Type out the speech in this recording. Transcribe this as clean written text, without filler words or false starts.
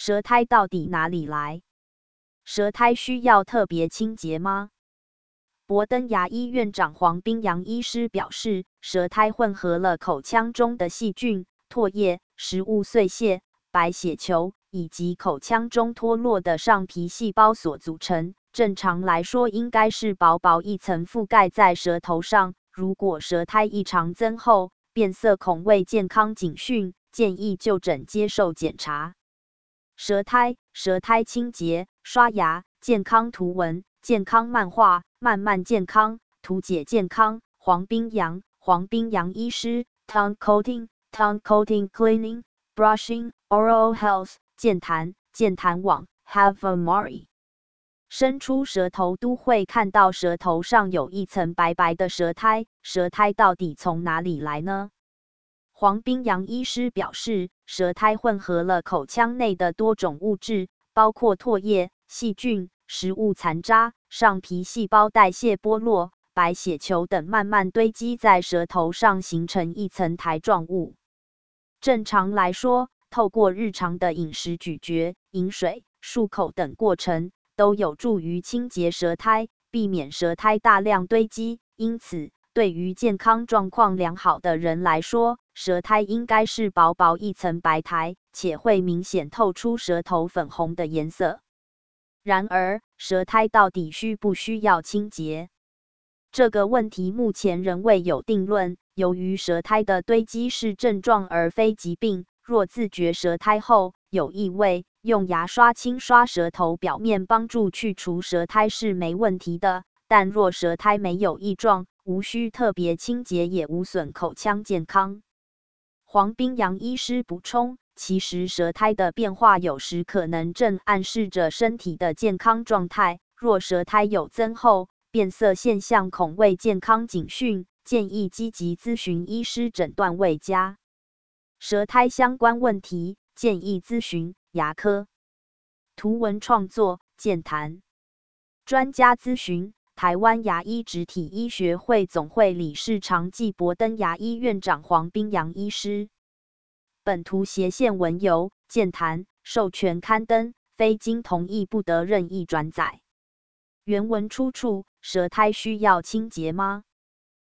舌苔到底哪里来？舌苔需要特别清洁吗？博登牙医院长黄彬洋医师表示，舌苔混合了口腔中的细菌、唾液、食物碎屑、白血球以及口腔中脱落的上皮细胞所组成。正常来说，应该是薄薄一层覆盖在舌头上。如果舌苔异常增厚、变色恐为健康警讯，建议就诊接受检查。舌苔清洁、刷牙、健康图文、健康漫画、慢慢健康、图解健康。黄彬洋医师 ，tongue coating cleaning brushing oral health 健谈网 have a Mari。伸出舌头都会看到舌头上有一层白白的舌苔，舌苔到底从哪里来呢？黄彬洋医师表示，舌苔混合了口腔内的多种物质，包括唾液、细菌、食物残渣、上皮细胞代谢剥落、白血球等，慢慢堆积在舌头上，形成一层苔状物。正常来说，透过日常的饮食咀嚼、饮水、漱口等过程，都有助于清洁舌苔，避免舌苔大量堆积。因此，对于健康状况良好的人来说，舌苔应该是薄薄一层白苔，且会明显透出舌头粉红的颜色。然而，舌苔到底需不需要清洁？这个问题目前仍未有定论。由于舌苔的堆积是症状而非疾病，若自觉舌苔后有异味，用牙刷轻刷舌头表面帮助去除舌苔是没问题的。但若舌苔没有异状，无需特别清洁，也无损口腔健康。黄彬洋医师补充，其实舌苔的变化有时可能正暗示着身体的健康状态。若舌苔有增厚、变色现象，恐为健康警讯，建议积极咨询医师诊断为佳。舌苔相关问题，建议咨询牙科。图文创作：健谈。专家咨询：台湾牙医植体医学会总会理事长暨博登牙医院长黄彬洋医师。本图斜线文由健谈授权刊登，非经同意不得任意转载。原文出处：舌苔需要清洁吗？